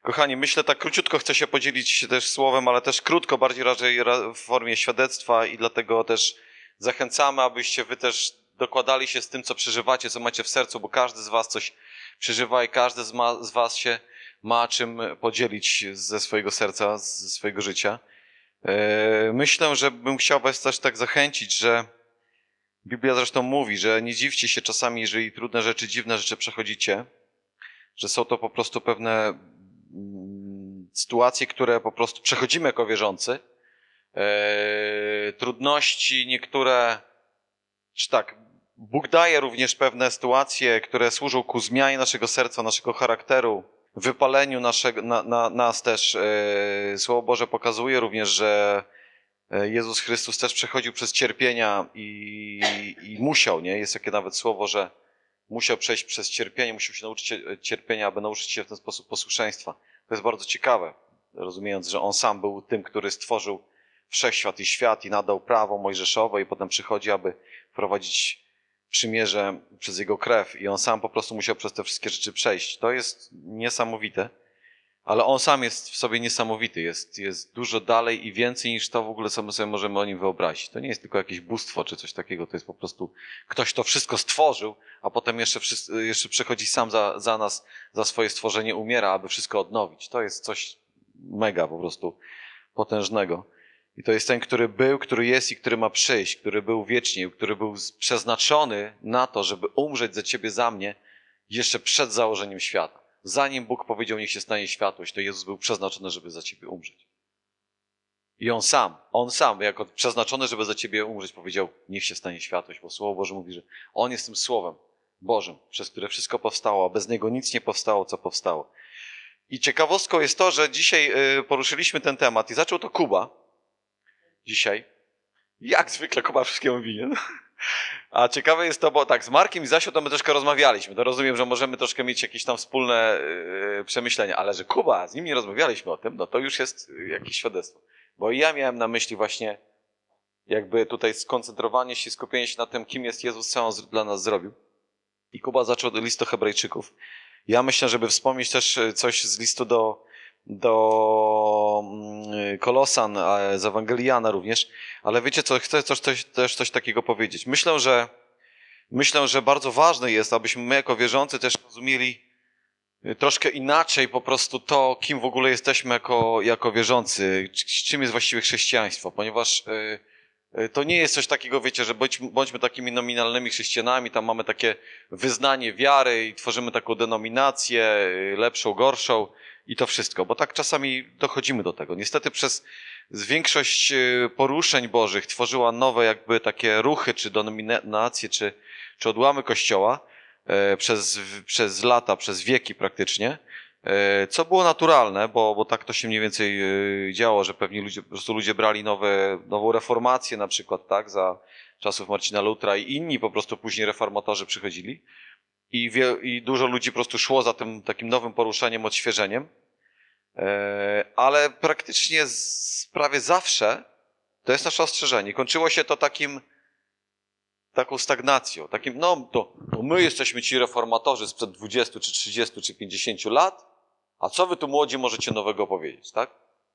Kochani, myślę tak króciutko chcę się podzielić też słowem, ale też krótko, bardziej raczej w formie świadectwa i dlatego też zachęcamy, abyście wy też dokładali się z tym, co przeżywacie, co macie w sercu, bo każdy z was coś przeżywa i każdy z was się ma czym podzielić ze swojego serca, ze swojego życia. Myślę, że bym chciał was też tak zachęcić, że Biblia zresztą mówi, że nie dziwcie się czasami, jeżeli trudne rzeczy, dziwne rzeczy przechodzicie, że są to po prostu pewne sytuacje, które po prostu przechodzimy jako wierzący. Trudności niektóre, czy tak, Bóg daje również pewne sytuacje, które służą ku zmianie naszego serca, naszego charakteru, wypaleniu nas też. Słowo Boże pokazuje również, że Jezus Chrystus też przechodził przez cierpienia i musiał, nie? Jest takie nawet słowo, że musiał przejść przez cierpienie, musiał się nauczyć cierpienia, aby nauczyć się w ten sposób posłuszeństwa. To jest bardzo ciekawe, rozumiejąc, że on sam był tym, który stworzył wszechświat i świat i nadał prawo mojżeszowe i potem przychodzi, aby wprowadzić przymierze przez jego krew i on sam po prostu musiał przez te wszystkie rzeczy przejść. To jest niesamowite, ale on sam jest w sobie niesamowity, jest dużo dalej i więcej niż to w ogóle, co my sobie możemy o nim wyobrazić. To nie jest tylko jakieś bóstwo czy coś takiego, to jest po prostu ktoś, kto wszystko stworzył, a potem jeszcze przychodzi sam za nas, za swoje stworzenie, umiera, aby wszystko odnowić. To jest coś mega po prostu potężnego. I to jest ten, który był, który jest i który ma przyjść, który był wiecznie, który był przeznaczony na to, żeby umrzeć za ciebie, za mnie, jeszcze przed założeniem świata. Zanim Bóg powiedział, niech się stanie światłość, to Jezus był przeznaczony, żeby za ciebie umrzeć. I On sam, jako przeznaczony, żeby za ciebie umrzeć, powiedział, niech się stanie światłość, bo Słowo Boże mówi, że On jest tym Słowem Bożym, przez które wszystko powstało, a bez Niego nic nie powstało, co powstało. I ciekawostką jest to, że dzisiaj poruszyliśmy ten temat i zaczął to Kuba. Dzisiaj. Jak zwykle Kuba wszystkiemu winien. A ciekawe jest to, bo tak, z Markiem i Zasią to my troszkę rozmawialiśmy. To rozumiem, że możemy troszkę mieć jakieś tam wspólne przemyślenia, ale że Kuba, z nim nie rozmawialiśmy o tym, no to już jest jakieś świadectwo. Bo ja miałem na myśli właśnie jakby tutaj skoncentrowanie się, skupienie się na tym, kim jest Jezus, co On dla nas zrobił. I Kuba zaczął od listu Hebrajczyków. Ja myślę, żeby wspomnieć też coś z listu do Kolosan, z Ewangelii Jana również, ale wiecie co, chcę też coś takiego powiedzieć. Myślę, że bardzo ważne jest, abyśmy my jako wierzący też rozumieli troszkę inaczej po prostu to, kim w ogóle jesteśmy jako wierzący, czym jest właściwie chrześcijaństwo, ponieważ to nie jest coś takiego, wiecie, że bądźmy takimi nominalnymi chrześcijanami, tam mamy takie wyznanie wiary i tworzymy taką denominację, lepszą, gorszą i to wszystko, bo tak czasami dochodzimy do tego. Niestety przez większość poruszeń bożych tworzyła nowe jakby takie ruchy, czy denominacje, czy odłamy Kościoła przez lata, przez wieki praktycznie, co było naturalne, bo tak to się mniej więcej działo, że pewni ludzie, po prostu ludzie brali nową reformację na przykład, tak, za czasów Marcina Lutra i inni po prostu później reformatorzy przychodzili i dużo ludzi po prostu szło za tym takim nowym poruszeniem, odświeżeniem, ale praktycznie prawie zawsze, to jest nasze ostrzeżenie, kończyło się to taką stagnacją, takim, no to my jesteśmy ci reformatorzy sprzed 20, czy 30, czy 50 lat, a co wy tu młodzi możecie nowego powiedzieć, tak?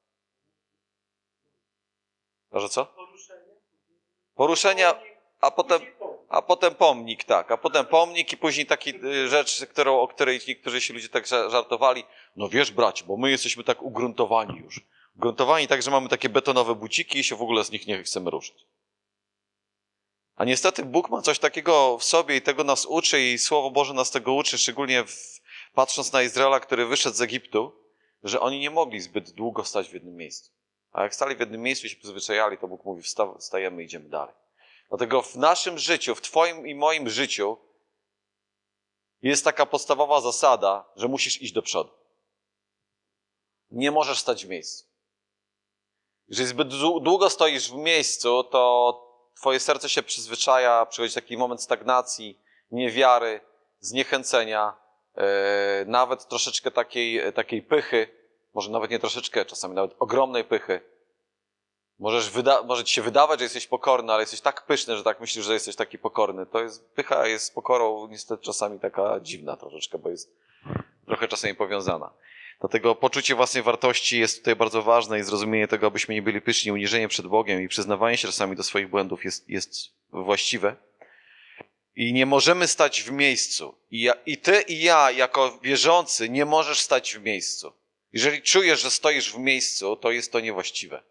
A że co? Poruszenia, a potem pomnik, tak, a potem pomnik i później taki rzecz, o której niektórzy się ludzie tak żartowali, no wiesz bracie, bo my jesteśmy tak ugruntowani już. Ugruntowani tak, że mamy takie betonowe buciki i się w ogóle z nich nie chcemy ruszyć. A niestety Bóg ma coś takiego w sobie i tego nas uczy i Słowo Boże nas tego uczy, szczególnie patrząc na Izraela, który wyszedł z Egiptu, że oni nie mogli zbyt długo stać w jednym miejscu. A jak stali w jednym miejscu i się przyzwyczajali, to Bóg mówi, wstajemy i idziemy dalej. Dlatego w naszym życiu, w twoim i moim życiu jest taka podstawowa zasada, że musisz iść do przodu. Nie możesz stać w miejscu. Jeżeli zbyt długo stoisz w miejscu, to twoje serce się przyzwyczaja, przychodzi taki moment stagnacji, niewiary, zniechęcenia, nawet troszeczkę takiej pychy, może nawet nie troszeczkę, czasami nawet ogromnej pychy. Może ci się wydawać, że jesteś pokorny, ale jesteś tak pyszny, że tak myślisz, że jesteś taki pokorny. Pycha jest z pokorą niestety czasami taka dziwna troszeczkę, bo jest trochę czasami powiązana. Dlatego poczucie własnej wartości jest tutaj bardzo ważne i zrozumienie tego, abyśmy nie byli pyszni, uniżenie przed Bogiem i przyznawanie się czasami do swoich błędów jest właściwe. I nie możemy stać w miejscu. I ty i ja, jako wierzący, nie możesz stać w miejscu. Jeżeli czujesz, że stoisz w miejscu, to jest to niewłaściwe.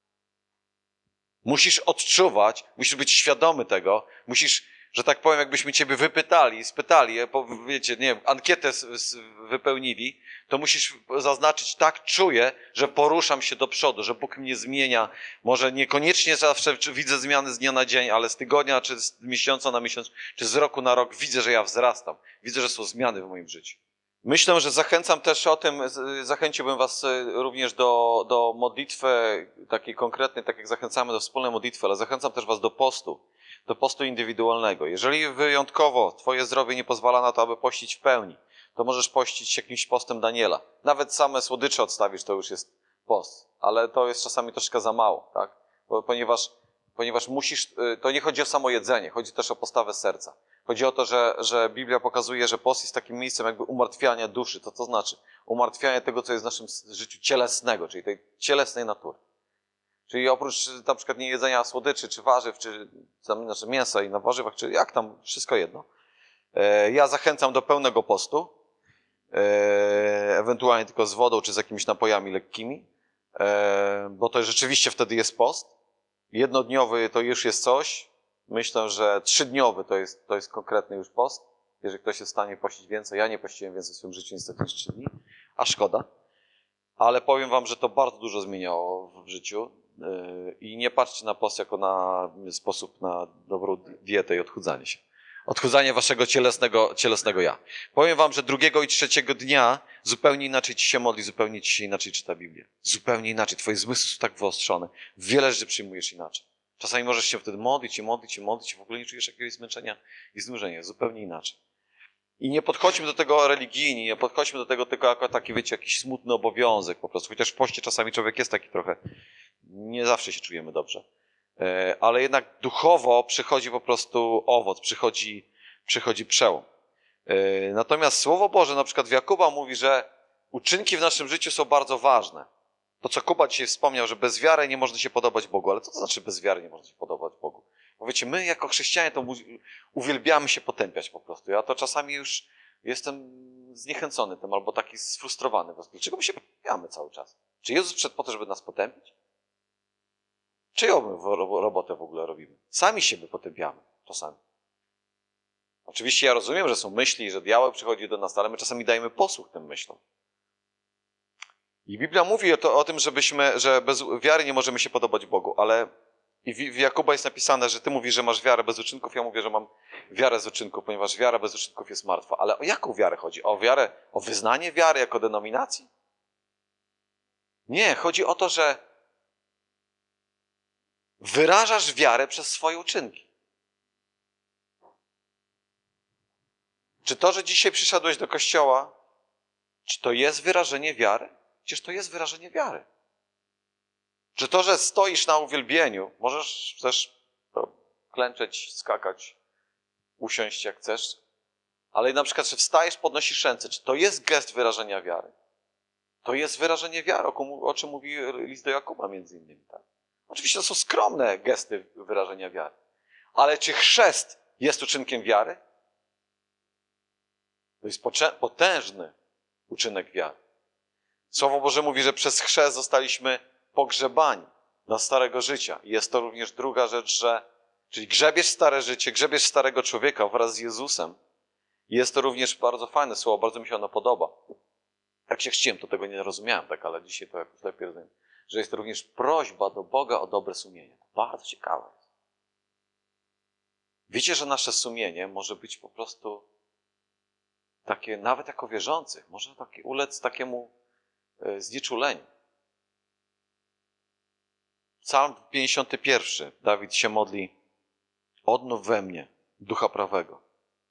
Musisz odczuwać, musisz być świadomy tego, musisz, że tak powiem, jakbyśmy ciebie spytali, wiecie, nie wiem, ankietę wypełnili, to musisz zaznaczyć, tak czuję, że poruszam się do przodu, że Bóg mnie zmienia. Może niekoniecznie zawsze widzę zmiany z dnia na dzień, ale z tygodnia, czy z miesiąca na miesiąc, czy z roku na rok widzę, że ja wzrastam. Widzę, że są zmiany w moim życiu. Myślę, że zachęcam też zachęciłbym was również do modlitwy takiej konkretnej, tak jak zachęcamy do wspólnej modlitwy, ale zachęcam też was do postu indywidualnego. Jeżeli wyjątkowo twoje zdrowie nie pozwala na to, aby pościć w pełni, to możesz pościć jakimś postem Daniela. Nawet same słodycze odstawisz, to już jest post, ale to jest czasami troszkę za mało, tak? Ponieważ musisz, to nie chodzi o samo jedzenie, chodzi też o postawę serca. Chodzi o to, że Biblia pokazuje, że post jest takim miejscem jakby umartwiania duszy. To znaczy? Umartwiania tego, co jest w naszym życiu cielesnego, czyli tej cielesnej natury. Czyli oprócz na przykład nie jedzenia słodyczy, czy warzyw, czy znaczy mięsa i na warzywach, czy jak tam, wszystko jedno. Ja zachęcam do pełnego postu, ewentualnie tylko z wodą, czy z jakimiś napojami lekkimi, bo to rzeczywiście wtedy jest post. Jednodniowy to już jest coś. Myślę, że 3-dniowy to jest konkretny już post. Jeżeli ktoś jest w stanie pościć więcej, ja nie pościłem więcej w swoim życiu niestety niż 3 dni, a szkoda. Ale powiem wam, że to bardzo dużo zmieniało w życiu i nie patrzcie na post jako na sposób na dobrą dietę i odchudzanie się. Odchudzanie waszego cielesnego ja. Powiem wam, że 2. i 3. dnia zupełnie inaczej ci się modli, zupełnie ci się inaczej czyta Biblię. Zupełnie inaczej. Twoje zmysły są tak wyostrzone. Wiele rzeczy przyjmujesz inaczej. Czasami możesz się wtedy modlić i w ogóle nie czujesz jakiegoś zmęczenia i znużenia. Zupełnie inaczej. I nie podchodźmy do tego religijnie, nie podchodźmy do tego tylko jako taki, wiecie, jakiś smutny obowiązek po prostu. Chociaż w poście czasami człowiek jest taki trochę, nie zawsze się dobrze. Ale jednak duchowo przychodzi po prostu owoc, przychodzi przełom. Natomiast Słowo Boże na przykład w Jakuba mówi, że uczynki w naszym życiu są bardzo ważne. To, co Kuba dzisiaj wspomniał, że bez wiary nie można się podobać Bogu. Ale co to znaczy bez wiary nie można się podobać Bogu? Bo wiecie, my jako chrześcijanie to uwielbiamy się potępiać po prostu. Ja to czasami już jestem zniechęcony tym albo taki sfrustrowany. Dlaczego my się potępiamy cały czas? Czy Jezus przyszedł po to, żeby nas potępić? Czyją my robotę w ogóle robimy? Sami siebie potępiamy czasami. Oczywiście ja rozumiem, że są myśli, że diabeł przychodzi do nas, ale my czasami dajemy posłuch tym myślom. I Biblia mówi o tym, że bez wiary nie możemy się podobać Bogu, ale w Jakuba jest napisane, że ty mówisz, że masz wiarę bez uczynków, ja mówię, że mam wiarę z uczynków, ponieważ wiara bez uczynków jest martwa. Ale o jaką wiarę chodzi? O wiarę, o wyznanie wiary jako denominacji? Nie, chodzi o to, że wyrażasz wiarę przez swoje uczynki. Czy to, że dzisiaj przyszedłeś do kościoła, czy to jest wyrażenie wiary? Przecież to jest wyrażenie wiary. Czy to, że stoisz na uwielbieniu, możesz też klęczeć, skakać, usiąść jak chcesz, ale na przykład, że wstajesz, podnosisz ręce, czy to jest gest wyrażenia wiary? To jest wyrażenie wiary, o czym mówi list do Jakuba między innymi. Tak? Oczywiście to są skromne gesty wyrażenia wiary. Ale czy chrzest jest uczynkiem wiary? To jest potężny uczynek wiary. Słowo Boże mówi, że przez chrzest zostaliśmy pogrzebani do starego życia. I jest to również druga rzecz, czyli grzebiesz stare życie, grzebiesz starego człowieka wraz z Jezusem. I jest to również bardzo fajne słowo, bardzo mi się ono podoba. Jak się chrzciłem, to tego nie rozumiałem, tak, ale dzisiaj to jakoś lepiej rozumiem. Że jest to również prośba do Boga o dobre sumienie. To bardzo ciekawe jest. Wiecie, że nasze sumienie może być po prostu takie, nawet jako wierzących, może ulec takiemu znieczuleniu. Psalm 51. Dawid się modli: odnów we mnie ducha prawego.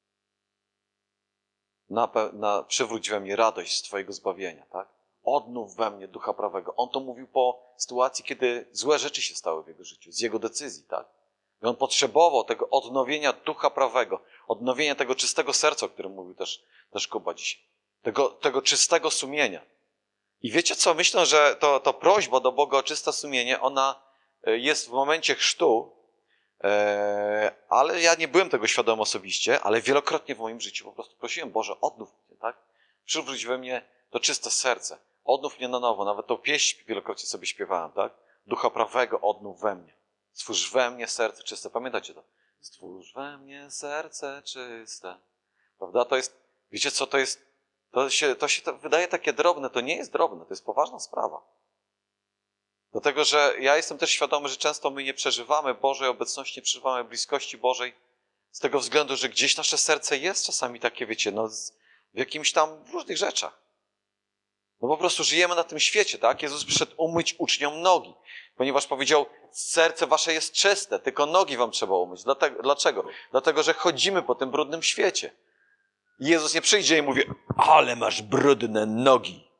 Przywróć we mnie radość z Twojego zbawienia. Tak? Odnów we mnie ducha prawego. On to mówił po sytuacji, kiedy złe rzeczy się stały w jego życiu, z jego decyzji. Tak? I on potrzebował tego odnowienia ducha prawego, odnowienia tego czystego serca, o którym mówił też Kuba dzisiaj. Tego czystego sumienia. I wiecie co? Myślę, że to prośba do Boga o czyste sumienie, ona jest w momencie chrztu, ale ja nie byłem tego świadom osobiście, ale wielokrotnie w moim życiu po prostu prosiłem, Boże, odnów mnie, tak? Przywróć we mnie to czyste serce. Odnów mnie na nowo. Nawet tą pieśń wielokrotnie sobie śpiewałem, tak? Ducha prawego odnów we mnie. Stwórz we mnie serce czyste. Pamiętacie to? Stwórz we mnie serce czyste. Prawda? To jest, wiecie co to jest? To się wydaje takie drobne. To nie jest drobne. To jest poważna sprawa. Dlatego, że ja jestem też świadomy, że często my nie przeżywamy Bożej obecności, nie przeżywamy bliskości Bożej z tego względu, że gdzieś nasze serce jest czasami takie, wiecie, no w jakimś tam w różnych rzeczach. No po prostu żyjemy na tym świecie, tak? Jezus przyszedł umyć uczniom nogi, ponieważ powiedział, serce wasze jest czyste, tylko nogi wam trzeba umyć. Dlaczego? Dlatego, że chodzimy po tym brudnym świecie. I Jezus nie przyjdzie i mówi, ale masz brudne nogi.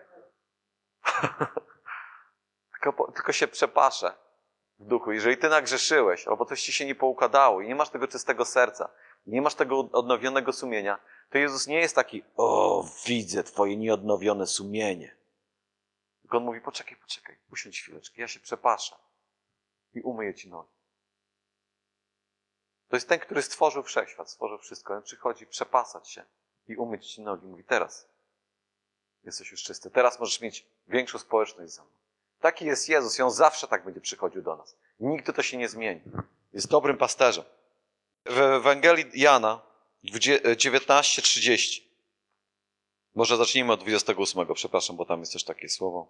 Tylko się przepaszę w duchu. Jeżeli ty nagrzeszyłeś, albo coś ci się nie poukładało i nie masz tego czystego serca, nie masz tego odnowionego sumienia, to Jezus nie jest taki, o, widzę twoje nieodnowione sumienie. Tylko On mówi, poczekaj, usiądź chwileczkę, ja się przepaszę i umyję ci nogi. To jest ten, który stworzył wszechświat, stworzył wszystko. On przychodzi przepasać się i umyć ci nogi. Mówi, teraz jesteś już czysty, teraz możesz mieć większą społeczność ze mną. Taki jest Jezus i On zawsze tak będzie przychodził do nas. Nigdy to się nie zmieni. Jest dobrym pasterzem. W Ewangelii Jana 19:30. Może zacznijmy od 28, przepraszam, bo tam jest też takie słowo.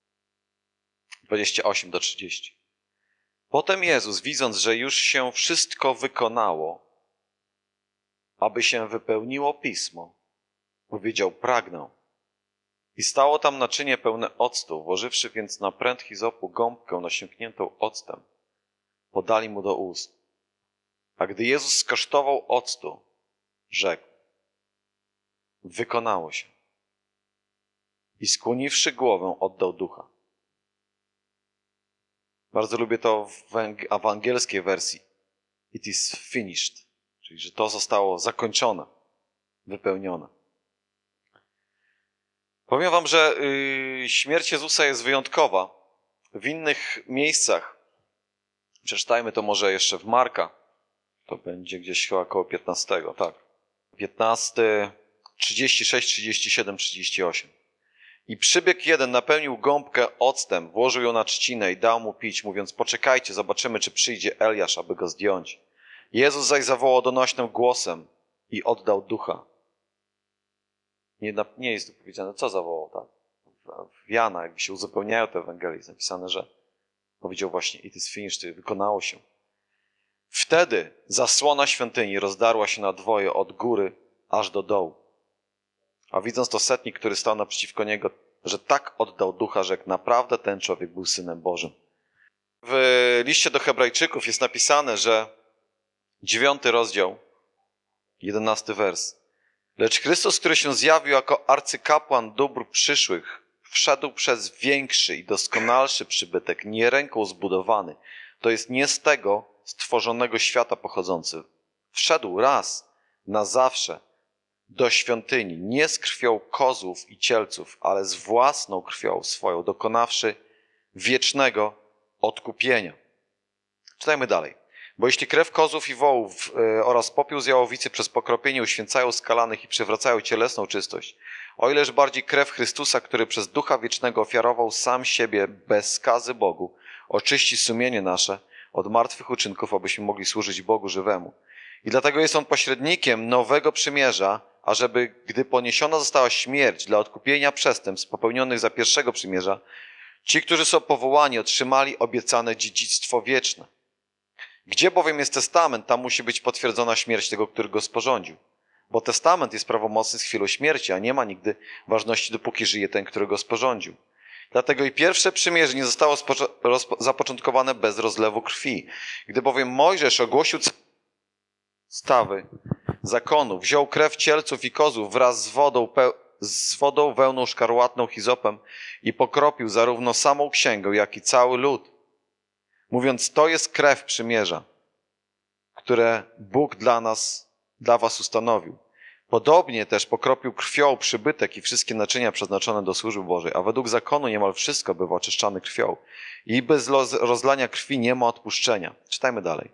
28-30. Potem Jezus, widząc, że już się wszystko wykonało, aby się wypełniło Pismo, powiedział, pragnę. I stało tam naczynie pełne octu, włożywszy więc na pręt hizopu gąbkę nasiąkniętą octem, podali mu do ust. A gdy Jezus skosztował octu, rzekł, wykonało się. I skłoniwszy głowę, oddał ducha. Bardzo lubię to w angielskiej wersji. It is finished. Czyli, że to zostało zakończone, wypełnione. Powiem wam, że śmierć Jezusa jest wyjątkowa. W innych miejscach, przeczytajmy to może jeszcze w Marka, to będzie gdzieś chyba około 15, tak. 15, 36, 37, 38. I przybiegł jeden, napełnił gąbkę octem, włożył ją na trzcinę i dał mu pić, mówiąc, poczekajcie, zobaczymy, czy przyjdzie Eliasz, aby go zdjąć. Jezus zaś zawołał donośnym głosem i oddał ducha. Nie jest tu powiedziane, co zawołał, tak? W Jana, jakby się uzupełniają te Ewangelie, jest napisane, że powiedział właśnie, it is finished, wykonało się. Wtedy zasłona świątyni rozdarła się na dwoje od góry aż do dołu. A widząc to setnik, który stał naprzeciwko niego, że tak oddał ducha, że naprawdę ten człowiek był Synem Bożym. W liście do Hebrajczyków jest napisane, że 9 rozdział, 11 wers. Lecz Chrystus, który się zjawił jako arcykapłan dóbr przyszłych, wszedł przez większy i doskonalszy przybytek, nie ręką zbudowany, to jest nie z tego stworzonego świata pochodzący. Wszedł raz na zawsze do świątyni, nie z krwią kozłów i cielców, ale z własną krwią swoją, dokonawszy wiecznego odkupienia. Czytajmy dalej. Bo jeśli krew kozłów i wołów oraz popiół z jałowicy przez pokropienie uświęcają skalanych i przywracają cielesną czystość, o ileż bardziej krew Chrystusa, który przez Ducha Wiecznego ofiarował sam siebie bez skazy Bogu, oczyści sumienie nasze od martwych uczynków, abyśmy mogli służyć Bogu żywemu. I dlatego jest On pośrednikiem nowego przymierza, ażeby, gdy poniesiona została śmierć dla odkupienia przestępstw popełnionych za pierwszego przymierza, ci, którzy są powołani, otrzymali obiecane dziedzictwo wieczne. Gdzie bowiem jest testament, tam musi być potwierdzona śmierć tego, który go sporządził. Bo testament jest prawomocny z chwilą śmierci, a nie ma nigdy ważności, dopóki żyje ten, który go sporządził. Dlatego i pierwsze przymierze nie zostało zapoczątkowane bez rozlewu krwi. Gdy bowiem Mojżesz ogłosił stawy zakonu, wziął krew cielców i kozłów wraz z wodą wełną szkarłatną hizopem i pokropił zarówno samą księgę, jak i cały lud. Mówiąc, to jest krew przymierza, które Bóg dla was ustanowił. Podobnie też pokropił krwią przybytek i wszystkie naczynia przeznaczone do służby Bożej, a według zakonu niemal wszystko bywa oczyszczane krwią. I bez rozlania krwi nie ma odpuszczenia. Czytajmy dalej.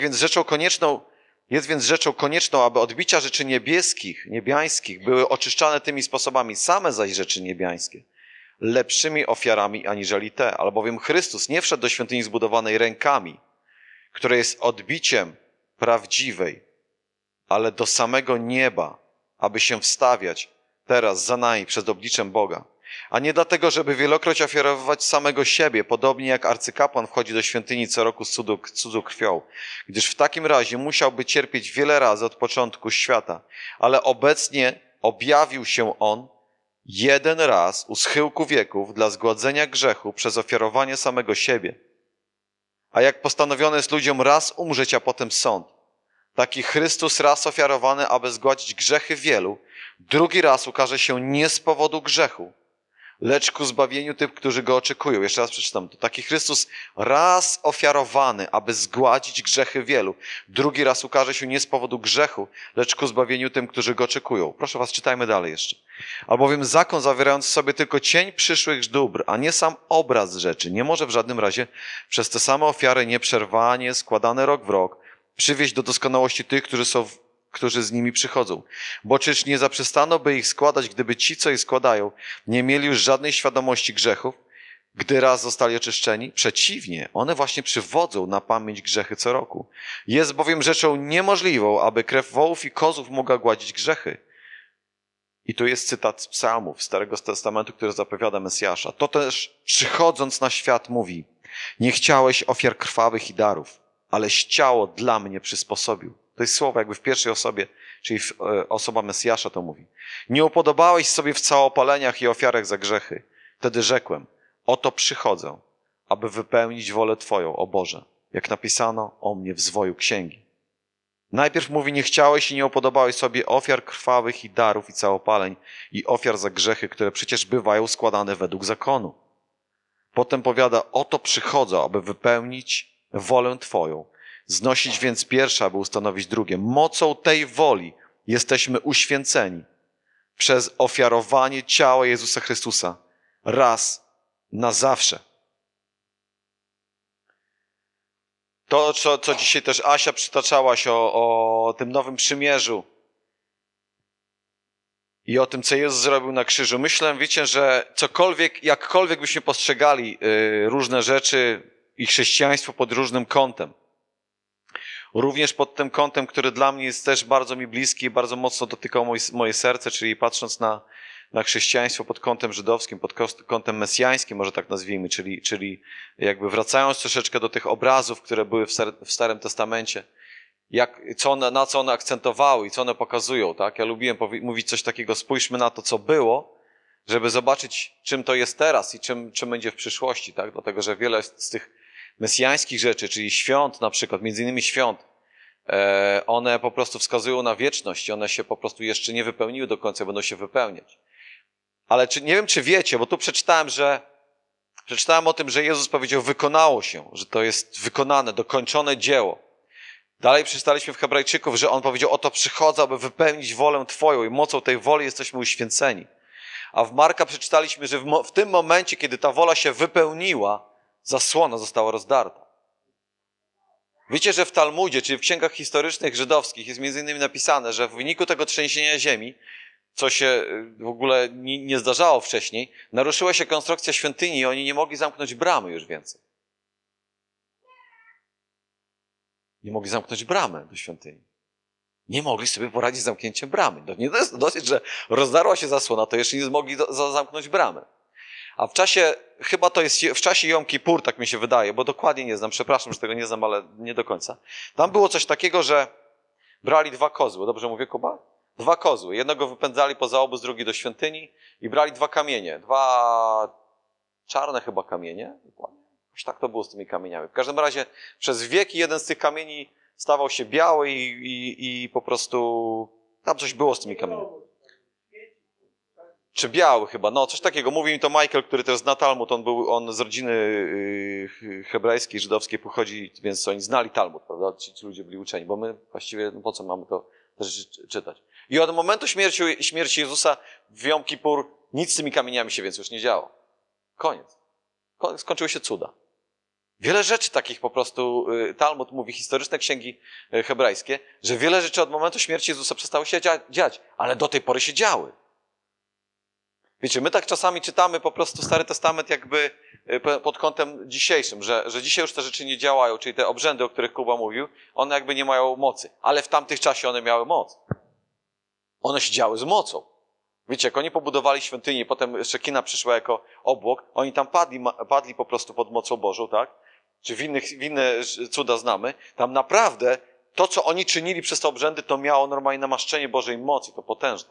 Jest więc rzeczą konieczną, aby odbicia rzeczy niebiańskich były oczyszczane tymi sposobami, same zaś rzeczy niebiańskie lepszymi ofiarami aniżeli te, albowiem Chrystus nie wszedł do świątyni zbudowanej rękami, która jest odbiciem prawdziwej, ale do samego nieba, aby się wstawiać teraz za nami przed obliczem Boga. A nie dlatego, żeby wielokroć ofiarowywać samego siebie, podobnie jak arcykapłan wchodzi do świątyni co roku z cudzą krwią, gdyż w takim razie musiałby cierpieć wiele razy od początku świata, ale obecnie objawił się on jeden raz u schyłku wieków dla zgładzenia grzechu przez ofiarowanie samego siebie. A jak postanowione jest ludziom raz umrzeć, a potem sąd, taki Chrystus raz ofiarowany, aby zgładzić grzechy wielu, drugi raz ukaże się nie z powodu grzechu, lecz ku zbawieniu tych, którzy go oczekują. Jeszcze raz przeczytam to. Taki Chrystus raz ofiarowany, aby zgładzić grzechy wielu, drugi raz ukaże się nie z powodu grzechu, lecz ku zbawieniu tym, którzy go oczekują. Proszę was, czytajmy dalej jeszcze. Albowiem zakon, zawierając w sobie tylko cień przyszłych dóbr, a nie sam obraz rzeczy, nie może w żadnym razie przez te same ofiary nieprzerwanie składane rok w rok przywieść do doskonałości tych, którzy z nimi przychodzą. Bo czyż nie zaprzestano by ich składać, gdyby ci, co ich składają, nie mieli już żadnej świadomości grzechów, gdy raz zostali oczyszczeni? Przeciwnie, one właśnie przywodzą na pamięć grzechy co roku. Jest bowiem rzeczą niemożliwą, aby krew wołów i kozłów mogła gładzić grzechy. I tu jest cytat z psalmów Starego Testamentu, który zapowiada Mesjasza. To też przychodząc na świat mówi: nie chciałeś ofiar krwawych i darów, aleś ciało dla mnie przysposobił. To jest słowo jakby w pierwszej osobie, czyli osoba Mesjasza to mówi. Nie upodobałeś sobie w całopaleniach i ofiarach za grzechy. Wtedy rzekłem: oto przychodzę, aby wypełnić wolę Twoją, o Boże, jak napisano o mnie w zwoju księgi. Najpierw mówi: nie chciałeś i nie upodobałeś sobie ofiar krwawych i darów i całopaleń i ofiar za grzechy, które przecież bywają składane według zakonu. Potem powiada: oto przychodzę, aby wypełnić wolę Twoją. Znosić więc pierwsze, aby ustanowić drugie. Mocą tej woli jesteśmy uświęceni przez ofiarowanie ciała Jezusa Chrystusa raz na zawsze. To, co dzisiaj też Asia przytaczałaś o tym nowym przymierzu i o tym, co Jezus zrobił na krzyżu. Myślę, wiecie, że jakkolwiek byśmy postrzegali różne rzeczy i chrześcijaństwo pod różnym kątem, również pod tym kątem, który dla mnie jest też bardzo mi bliski i bardzo mocno dotykał moje serce, czyli patrząc na chrześcijaństwo pod kątem żydowskim, pod kątem mesjańskim, może tak nazwijmy, czyli jakby wracając troszeczkę do tych obrazów, które były w Starym Testamencie, na co one akcentowały i co one pokazują, tak? Ja lubiłem mówić coś takiego: spójrzmy na to, co było, żeby zobaczyć, czym to jest teraz i czym będzie w przyszłości, tak? Dlatego, że wiele z tych mesjańskich rzeczy, czyli świąt na przykład, między innymi świąt, one po prostu wskazują na wieczność i one się po prostu jeszcze nie wypełniły do końca, będą się wypełniać. Ale nie wiem, czy wiecie, bo tu przeczytałem o tym, że Jezus powiedział: wykonało się, że to jest wykonane, dokończone dzieło. Dalej przeczytaliśmy w Hebrajczyków, że On powiedział: oto przychodzę, aby wypełnić wolę Twoją i mocą tej woli jesteśmy uświęceni. A w Marka przeczytaliśmy, że w tym momencie, kiedy ta wola się wypełniła, zasłona została rozdarta. Wiecie, że w Talmudzie, czyli w księgach historycznych żydowskich jest między innymi napisane, że w wyniku tego trzęsienia ziemi, co się w ogóle nie zdarzało wcześniej, naruszyła się konstrukcja świątyni i oni nie mogli zamknąć bramy już więcej. Nie mogli zamknąć bramy do świątyni. Nie mogli sobie poradzić z zamknięciem bramy. Nie to jest dosyć, że rozdarła się zasłona, to jeszcze nie mogli zamknąć bramy. A chyba to jest w czasie Jom Kippur, tak mi się wydaje, bo dokładnie nie znam, przepraszam, że tego nie znam, ale nie do końca. Tam było coś takiego, że brali 2 kozły, dobrze mówię, Kuba? 2 kozły. Jednego wypędzali poza obóz, drugi do świątyni i brali 2 kamienie. 2 czarne chyba kamienie. Już tak to było z tymi kamieniami. W każdym razie przez wieki jeden z tych kamieni stawał się biały i po prostu tam coś było z tymi kamieniami. Czy biały chyba, no coś takiego. Mówi mi to Michael, który też zna Talmud, on z rodziny hebrajskiej, żydowskiej pochodzi, więc oni znali Talmud, prawda? Ci ludzie byli uczeni, bo my właściwie, no po co mamy to też czytać? I od momentu śmierci Jezusa w Jom Kippur nic z tymi kamieniami się więcej już nie działo. Koniec. Skończyły się cuda. Wiele rzeczy takich po prostu, Talmud mówi, historyczne księgi hebrajskie, że wiele rzeczy od momentu śmierci Jezusa przestały się dziać, ale do tej pory się działy. Wiecie, my tak czasami czytamy po prostu Stary Testament jakby pod kątem dzisiejszym, że dzisiaj już te rzeczy nie działają, czyli te obrzędy, o których Kuba mówił, one jakby nie mają mocy, ale w tamtych czasie one miały moc. One się działy z mocą. Wiecie, jak oni pobudowali świątynię, potem Szekina przyszła jako obłok, oni tam padli po prostu pod mocą Bożą, tak? Czy w inne cuda znamy. Tam naprawdę to, co oni czynili przez te obrzędy, to miało normalnie namaszczenie Bożej mocy, to potężne.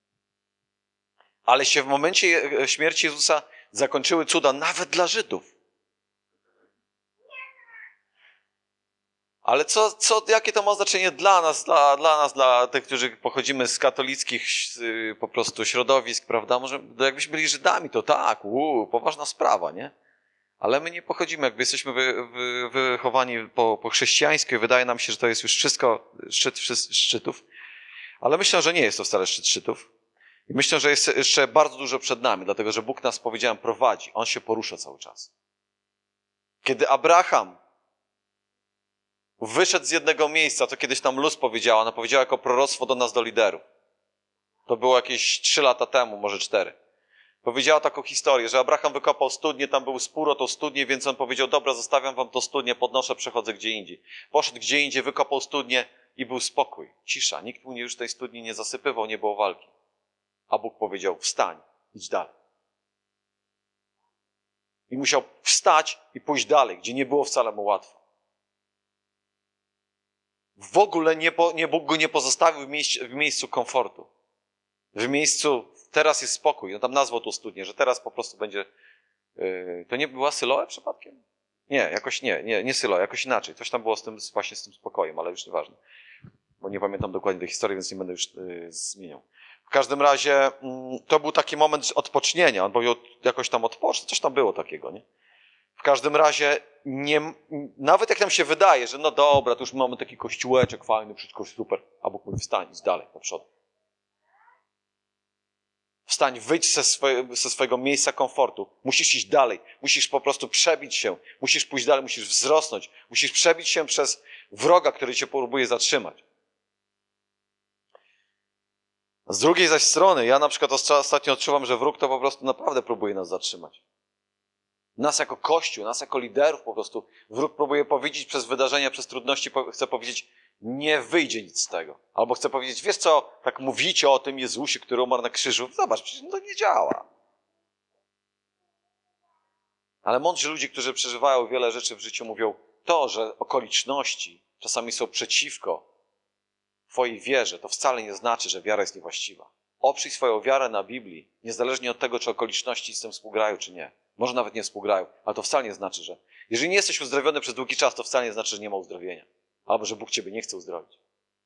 Ale się w momencie śmierci Jezusa zakończyły cuda nawet dla Żydów. Ale jakie to ma znaczenie dla nas, dla tych, którzy pochodzimy z katolickich po prostu środowisk, prawda? Może jakbyśmy byli Żydami, to tak, poważna sprawa, nie? Ale my nie pochodzimy, jakby jesteśmy wychowani po chrześcijańsku i wydaje nam się, że to jest już wszystko szczyt szczytów. Ale myślę, że nie jest to wcale szczyt szczytów. I myślę, że jest jeszcze bardzo dużo przed nami, dlatego że Bóg nas, powiedziałem, prowadzi. On się porusza cały czas. Kiedy Abraham wyszedł z jednego miejsca, to kiedyś tam Luz powiedziała, ona powiedziała jako proroctwo do nas, do liderów. To było jakieś 3 lata temu, może 4. Powiedziała taką historię, że Abraham wykopał studnię, tam był spór o tą studnię, więc on powiedział, dobra, zostawiam wam tą studnię, podnoszę, przechodzę gdzie indziej. Poszedł gdzie indziej, wykopał studnię i był spokój, cisza. Nikt mu już tej studni nie zasypywał, nie było walki. A Bóg powiedział, wstań, idź dalej. I musiał wstać i pójść dalej, gdzie nie było wcale mu łatwo. W ogóle Bóg go nie pozostawił w miejscu komfortu. W miejscu, teraz jest spokój. On tam nazwał tą studnię, że teraz po prostu będzie... to nie była Syloe przypadkiem? Nie, jakoś nie Syloe, jakoś inaczej. Coś tam było właśnie z tym spokojem, ale już nieważne. Bo nie pamiętam dokładnie tej historii, więc nie będę już zmieniał. W każdym razie to był taki moment odpocznienia. On powiedział, jakoś tam odpocznę, coś tam było takiego, nie? W każdym razie, nawet jak nam się wydaje, że no dobra, to już mamy taki kościółeczek fajny, wszystko super, a Bóg mówi, wstań, idź dalej, do przodu. Wstań, wyjdź ze swojego miejsca komfortu. Musisz iść dalej, musisz po prostu przebić się, musisz pójść dalej, musisz wzrosnąć, musisz przebić się przez wroga, który cię próbuje zatrzymać. Z drugiej zaś strony, ja na przykład ostatnio odczuwam, że wróg to po prostu naprawdę próbuje nas zatrzymać. Nas jako Kościół, nas jako liderów po prostu wróg próbuje powiedzieć przez wydarzenia, przez trudności, chce powiedzieć, nie wyjdzie nic z tego. Albo chce powiedzieć, wiesz co, tak mówicie o tym Jezusie, który umarł na krzyżu, zobacz, przecież to nie działa. Ale mądrzy ludzie, którzy przeżywają wiele rzeczy w życiu, mówią, to, że okoliczności czasami są przeciwko twojej wierze, to wcale nie znaczy, że wiara jest niewłaściwa. Oprzyj swoją wiarę na Biblii, niezależnie od tego, czy okoliczności z tym współgrają, czy nie. Może nawet nie współgrają, ale to wcale nie znaczy, że... Jeżeli nie jesteś uzdrowiony przez długi czas, to wcale nie znaczy, że nie ma uzdrowienia. Albo, że Bóg ciebie nie chce uzdrowić.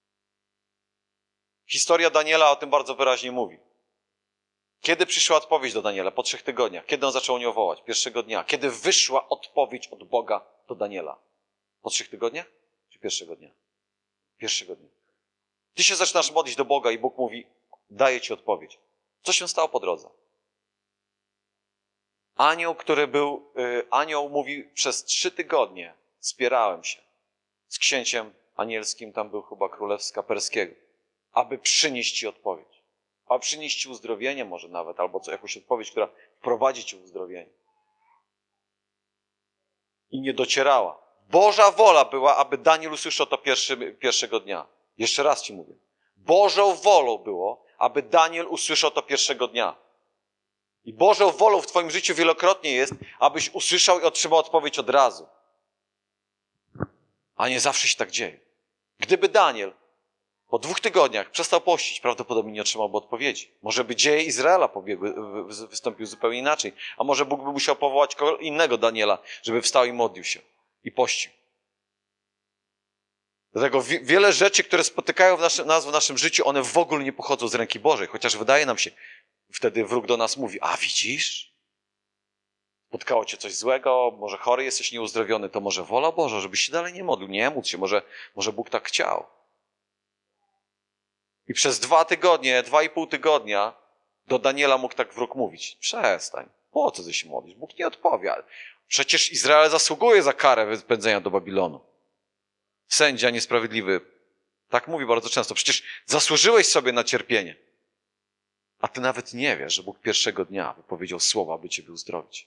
Historia Daniela o tym bardzo wyraźnie mówi. Kiedy przyszła odpowiedź do Daniela? Po 3 tygodniach. Kiedy on zaczął o nią wołać? Pierwszego dnia. Kiedy wyszła odpowiedź od Boga do Daniela? Po 3 tygodniach? Czy pierwszego dnia? Pierwszego dnia. Ty się zaczynasz modlić do Boga i Bóg mówi, daję ci odpowiedź. Co się stało po drodze? Anioł mówi, przez 3 tygodnie spierałem się z księciem anielskim, tam był chyba królewska perskiego, aby przynieść ci odpowiedź. Aby przynieść ci uzdrowienie może nawet, albo jakąś odpowiedź, która wprowadzi ci uzdrowienie. I nie docierała. Boża wola była, aby Daniel usłyszał to pierwszego dnia. Jeszcze raz ci mówię. Bożą wolą było, aby Daniel usłyszał to pierwszego dnia. I Bożą wolą w twoim życiu wielokrotnie jest, abyś usłyszał i otrzymał odpowiedź od razu. A nie zawsze się tak dzieje. Gdyby Daniel po 2 tygodniach przestał pościć, prawdopodobnie nie otrzymałby odpowiedzi. Może by dzieje Izraela wystąpił zupełnie inaczej. A może Bóg by musiał powołać innego Daniela, żeby wstał i modlił się. I pościł. Dlatego wiele rzeczy, które spotykają nas w naszym życiu, one w ogóle nie pochodzą z ręki Bożej. Chociaż wydaje nam się, wtedy wróg do nas mówi, a widzisz? Spotkało cię coś złego, może chory jesteś, nieuzdrowiony, to może wola Boża, żebyś się dalej nie modlił. Nie módl się, może Bóg tak chciał. I przez 2 tygodnie, 2,5 tygodnia do Daniela mógł tak wróg mówić. Przestań. Po co ty się modlisz? Bóg nie odpowie. Przecież Izrael zasługuje za karę wypędzenia do Babilonu. Sędzia niesprawiedliwy. Tak mówi bardzo często. Przecież zasłużyłeś sobie na cierpienie. A ty nawet nie wiesz, że Bóg pierwszego dnia wypowiedział słowa, aby ciebie uzdrowić.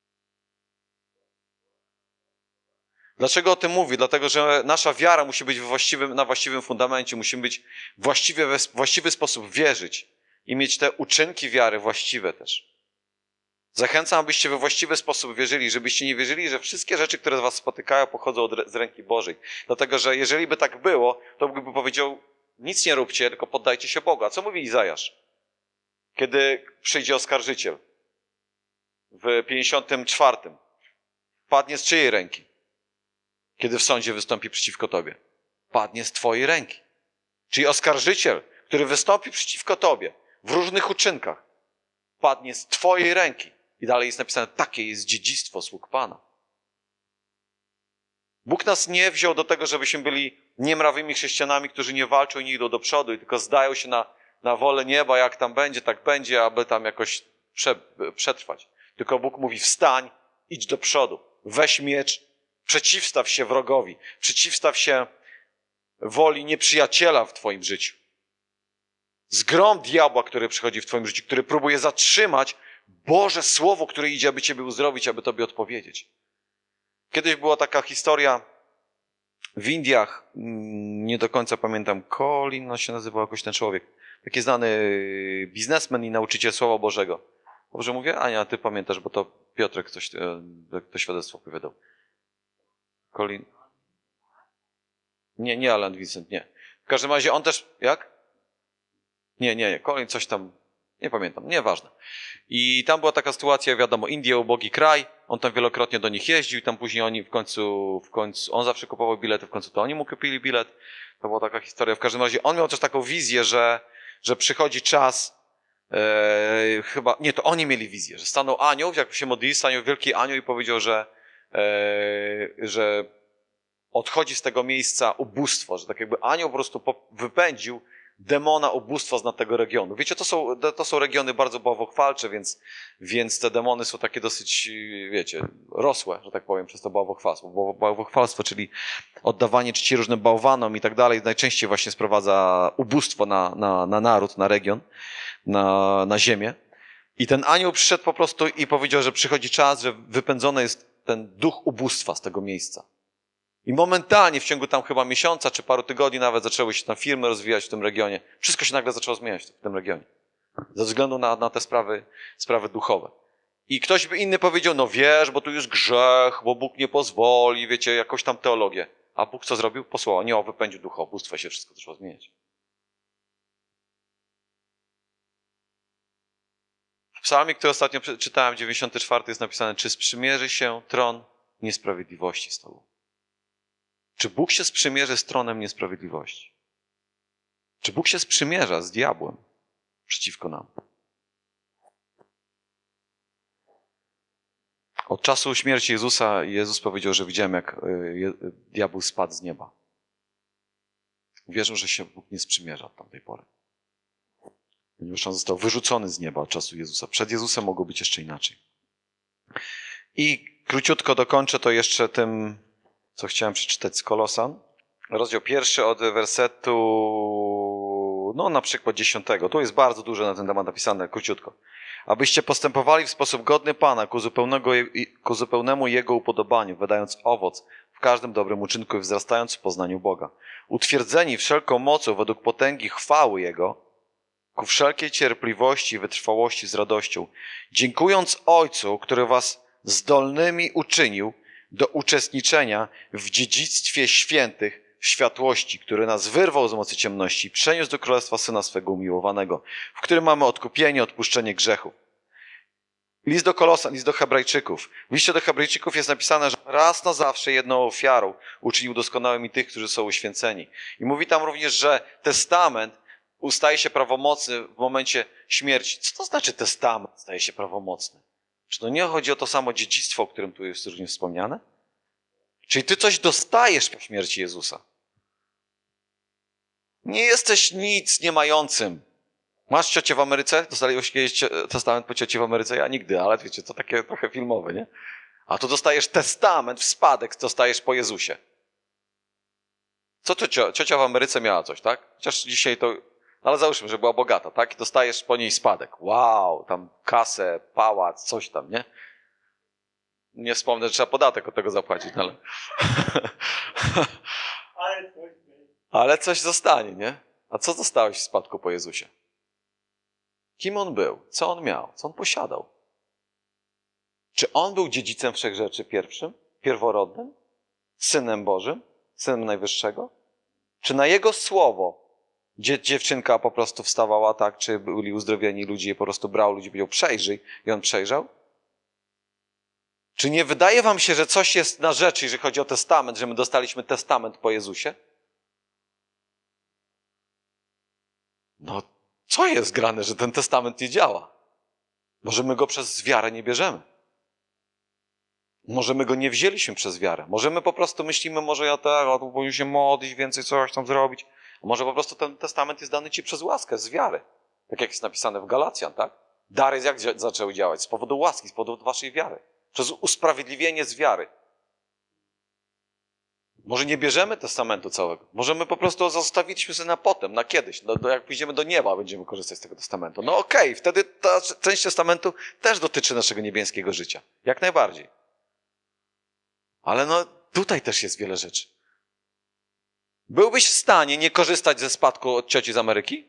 Dlaczego o tym mówi? Dlatego, że nasza wiara musi być na właściwym fundamencie. Musimy być w właściwy sposób wierzyć i mieć te uczynki wiary właściwe też. Zachęcam, abyście we właściwy sposób wierzyli, żebyście nie wierzyli, że wszystkie rzeczy, które was spotykają, pochodzą z ręki Bożej. Dlatego, że jeżeli by tak było, to Bóg by powiedział, nic nie róbcie, tylko poddajcie się Bogu. A co mówi Izajasz? Kiedy przyjdzie oskarżyciel w 54. Padnie z czyjej ręki? Kiedy w sądzie wystąpi przeciwko tobie? Padnie z twojej ręki. Czyli oskarżyciel, który wystąpi przeciwko tobie w różnych uczynkach, padnie z twojej ręki. I dalej jest napisane, takie jest dziedzictwo sług Pana. Bóg nas nie wziął do tego, żebyśmy byli niemrawymi chrześcijanami, którzy nie walczą i nie idą do przodu i tylko zdają się na wolę nieba, jak tam będzie, tak będzie, aby tam jakoś przetrwać. Tylko Bóg mówi, wstań, idź do przodu, weź miecz, przeciwstaw się wrogowi, przeciwstaw się woli nieprzyjaciela w twoim życiu. Zgrom diabła, który przychodzi w twoim życiu, który próbuje zatrzymać Boże Słowo, które idzie, aby ciebie uzdrowić, aby tobie odpowiedzieć. Kiedyś była taka historia w Indiach, nie do końca pamiętam, Colin, no się nazywał jakoś ten człowiek, taki znany biznesmen i nauczyciel Słowa Bożego. Dobrze mówię? Ania, ty pamiętasz, bo to Piotrek coś to świadectwo opowiadał. Colin? Nie Alan Vincent, nie. W każdym razie on też, jak? Nie, Colin coś tam, nie pamiętam, nieważne. I tam była taka sytuacja, wiadomo, Indie, ubogi kraj, on tam wielokrotnie do nich jeździł i tam później oni w końcu, on zawsze kupował bilety, w końcu to oni mu kupili bilet. To była taka historia. W każdym razie on miał też taką wizję, że przychodzi czas, to oni mieli wizję, że stanął anioł, jak się modlili, stanął wielki anioł i powiedział, że odchodzi z tego miejsca ubóstwo, że tak jakby anioł po prostu wypędził demona ubóstwa z tego regionu. Wiecie, to są regiony bardzo bałwochwalcze, więc te demony są takie dosyć, wiecie, rosłe, że tak powiem, przez to bałwochwalstwo. Bałwochwalstwo, czyli oddawanie czci różnym bałwanom i tak dalej, najczęściej właśnie sprowadza ubóstwo na naród, na region, na ziemię. I ten anioł przyszedł po prostu i powiedział, że przychodzi czas, że wypędzony jest ten duch ubóstwa z tego miejsca. I momentalnie w ciągu tam chyba miesiąca czy paru tygodni nawet zaczęły się tam firmy rozwijać w tym regionie. Wszystko się nagle zaczęło zmieniać w tym regionie. Ze względu na te sprawy duchowe. I ktoś by inny powiedział, no wiesz, bo tu jest grzech, bo Bóg nie pozwoli, wiecie, jakąś tam teologię. A Bóg co zrobił? Posłał anioła, wypędził ducha ubóstwa i się wszystko zaczęło zmieniać. W psalmie, który ostatnio czytałem, 94, jest napisane, czy sprzymierzy się tron niesprawiedliwości z tobą? Czy Bóg się sprzymierzy z tronem niesprawiedliwości? Czy Bóg się sprzymierza z diabłem przeciwko nam? Od czasu śmierci Jezusa, Jezus powiedział, że widziałem, jak diabeł spadł z nieba. Wierzę, że się Bóg nie sprzymierza od tamtej pory. Ponieważ on został wyrzucony z nieba od czasu Jezusa. Przed Jezusem mogło być jeszcze inaczej. I króciutko dokończę to jeszcze tym, co chciałem przeczytać z Kolosan. Rozdział 1 od wersetu, na przykład 10. Tu jest bardzo dużo na ten temat napisane, króciutko. Abyście postępowali w sposób godny Pana, ku zupełnemu Jego upodobaniu, wydając owoc w każdym dobrym uczynku i wzrastając w poznaniu Boga. Utwierdzeni wszelką mocą według potęgi chwały Jego, ku wszelkiej cierpliwości i wytrwałości z radością, dziękując Ojcu, który was zdolnymi uczynił do uczestniczenia w dziedzictwie świętych w światłości, który nas wyrwał z mocy ciemności i przeniósł do królestwa Syna swego umiłowanego, w którym mamy odkupienie, odpuszczenie grzechu. List do Kolosan, list do Hebrajczyków. W liście do Hebrajczyków jest napisane, że raz na zawsze jedną ofiarą uczynił doskonałymi tych, którzy są uświęceni. I mówi tam również, że testament staje się prawomocny w momencie śmierci. Co to znaczy testament staje się prawomocny? Czy to nie chodzi o to samo dziedzictwo, o którym tu jest również wspomniane? Czyli ty coś dostajesz po śmierci Jezusa. Nie jesteś nic nie mającym. Masz ciocię w Ameryce? Dostałeś kiedyś testament po cioci w Ameryce? Ja nigdy, ale wiecie, to takie trochę filmowe, nie? A tu dostajesz testament w spadek, dostajesz po Jezusie. Co to ciocia w Ameryce miała coś, tak? Chociaż dzisiaj to... Ale załóżmy, że była bogata, tak? I dostajesz po niej spadek. Wow, tam kasę, pałac, coś tam, nie? Nie wspomnę, że trzeba podatek od tego zapłacić, no ale... Ale coś zostanie, nie? A co dostałeś w spadku po Jezusie? Kim on był? Co on miał? Co on posiadał? Czy on był dziedzicem wszechrzeczy pierwszym? Pierworodnym? Synem Bożym? Synem Najwyższego? Czy na jego słowo dziewczynka po prostu wstawała tak, czy byli uzdrowieni ludzie i po prostu brał ludzi, powiedział przejrzyj i on przejrzał? Czy nie wydaje wam się, że coś jest na rzeczy, jeżeli chodzi o testament, że my dostaliśmy testament po Jezusie? No, co jest grane, że ten testament nie działa? Może my go przez wiarę nie bierzemy? Może my go nie wzięliśmy przez wiarę? Może my po prostu myślimy, może ja tak, tu powinien się modlić, więcej coś tam zrobić. A może po prostu ten testament jest dany ci przez łaskę, z wiary. Tak jak jest napisane w Galacjan, tak? Dary jak zaczęły działać? Z powodu łaski, z powodu waszej wiary. Przez usprawiedliwienie z wiary. Może nie bierzemy testamentu całego. Może my po prostu zostawiliśmy sobie na potem, na kiedyś. No, jak pójdziemy do nieba, będziemy korzystać z tego testamentu. No okej, wtedy ta część testamentu też dotyczy naszego niebieskiego życia. Jak najbardziej. Ale no tutaj też jest wiele rzeczy. Byłbyś w stanie nie korzystać ze spadku od cioci z Ameryki?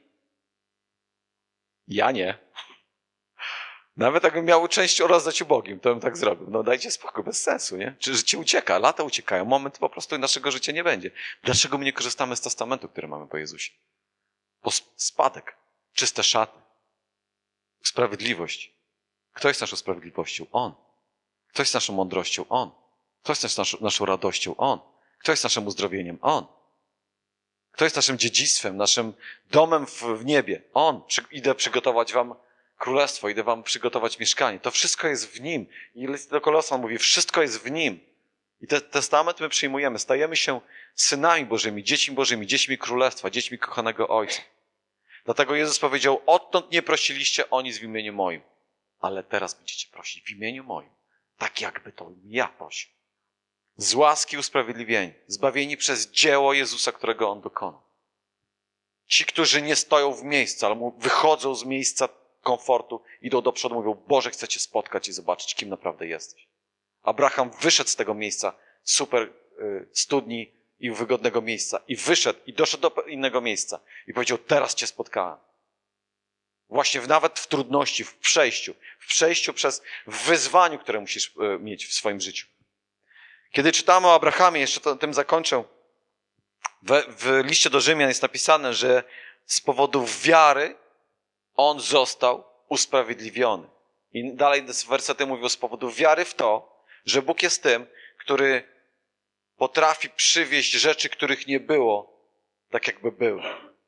Ja nie. Nawet jakbym miał część rozdać ubogim, to bym tak zrobił. No dajcie spokój, bez sensu, nie? Czy życie ucieka, lata uciekają, moment po prostu naszego życia nie będzie. Dlaczego my nie korzystamy z testamentu, który mamy po Jezusie? Bo spadek, czyste szaty, sprawiedliwość. Kto jest naszą sprawiedliwością? On. Kto jest naszą mądrością? On. Kto jest naszą radością? On. Kto jest naszym uzdrowieniem? On. Kto jest naszym dziedzictwem, naszym domem w niebie? On. Idę przygotować wam królestwo, idę wam przygotować mieszkanie. To wszystko jest w Nim. I list do Kolosan mówi, wszystko jest w Nim. I ten testament my przyjmujemy. Stajemy się synami Bożymi, dziećmi królestwa, dziećmi kochanego Ojca. Dlatego Jezus powiedział, odtąd nie prosiliście o nic w imieniu moim, ale teraz będziecie prosić w imieniu moim. Tak jakby to ja prosił. Z łaski usprawiedliwieni, zbawieni przez dzieło Jezusa, którego On dokonał. Ci, którzy nie stoją w miejscu, ale wychodzą z miejsca komfortu, idą do przodu, mówią, Boże, chcę Cię spotkać i zobaczyć, kim naprawdę jesteś. Abraham wyszedł z tego miejsca, super studni i wygodnego miejsca i wyszedł i doszedł do innego miejsca i powiedział, teraz Cię spotkałem. Właśnie nawet w trudności, w przejściu przez wyzwaniu, które musisz mieć w swoim życiu. Kiedy czytamy o Abrahamie, jeszcze tym zakończę, w liście do Rzymian jest napisane, że z powodu wiary on został usprawiedliwiony. I dalej wersety mówią z powodu wiary w to, że Bóg jest tym, który potrafi przywieźć rzeczy, których nie było, tak jakby były.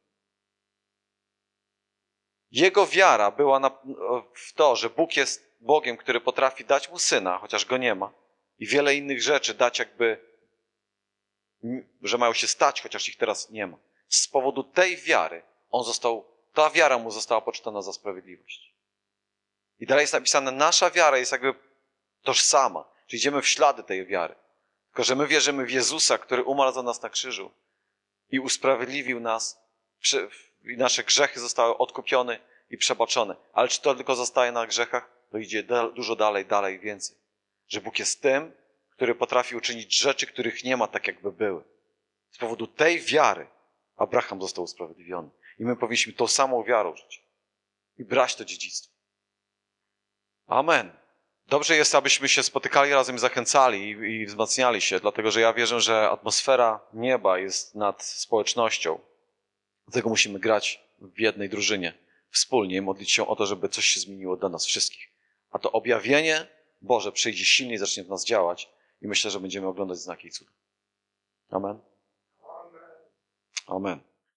Jego wiara była w to, że Bóg jest Bogiem, który potrafi dać mu syna, chociaż go nie ma, i wiele innych rzeczy dać jakby, że mają się stać, chociaż ich teraz nie ma. Z powodu tej wiary ta wiara mu została poczytana za sprawiedliwość. I dalej jest napisane, nasza wiara jest jakby tożsama, czyli idziemy w ślady tej wiary. Tylko, że my wierzymy w Jezusa, który umarł za nas na krzyżu i usprawiedliwił nas, i nasze grzechy zostały odkupione i przebaczone. Ale czy to tylko zostaje na grzechach? To idzie dużo dalej, więcej. Że Bóg jest tym, który potrafi uczynić rzeczy, których nie ma tak, jakby były. Z powodu tej wiary Abraham został usprawiedliwiony. I my powinniśmy tą samą wiarą żyć. I brać to dziedzictwo. Amen. Dobrze jest, abyśmy się spotykali razem i zachęcali i wzmacniali się, dlatego że ja wierzę, że atmosfera nieba jest nad społecznością. Dlatego musimy grać w jednej drużynie, wspólnie i modlić się o to, żeby coś się zmieniło dla nas wszystkich. A to objawienie Boże przyjdzie silnie i zacznie w nas działać i myślę, że będziemy oglądać znaki i cuda. Amen. Amen.